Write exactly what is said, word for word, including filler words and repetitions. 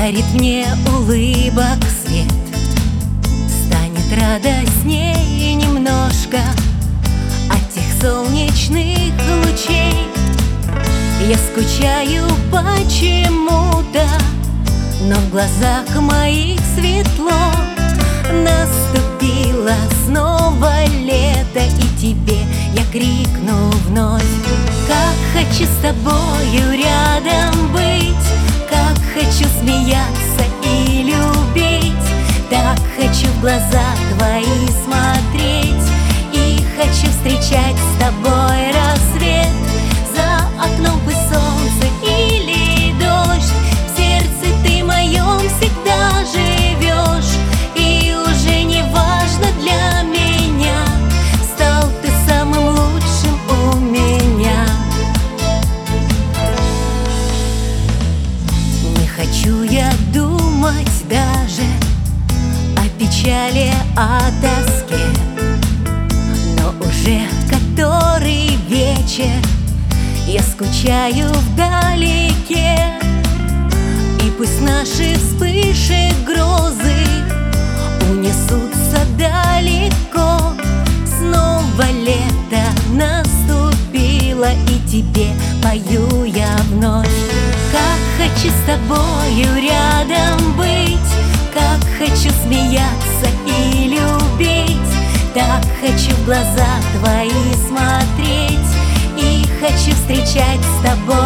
Дарит мне улыбок свет, станет радостнее немножко от тех солнечных лучей. Я скучаю почему-то, но в глазах моих светло. Наступило снова лето, и тебе я крикну вновь. Как хочу с тобою рядом быть, как хочу смеяться и любить, так хочу в глаза твои смотреть, и хочу встречать с тобой рассвет. За окном пусть солнце или дождь, в сердце ты моем всегда живешь. И уже не важно для меня, стал ты самым лучшим у меня. Не хочу я думать даже о печали, о тоске, но уже который вечер я скучаю вдалеке. И пусть наши вспыши грозы унесутся далеко, снова лето наступило, и тебе пою я вновь. Как хочу с тобою рядом быть, как хочу смеяться и любить, так хочу в глаза твои смотреть, и хочу встречать с тобой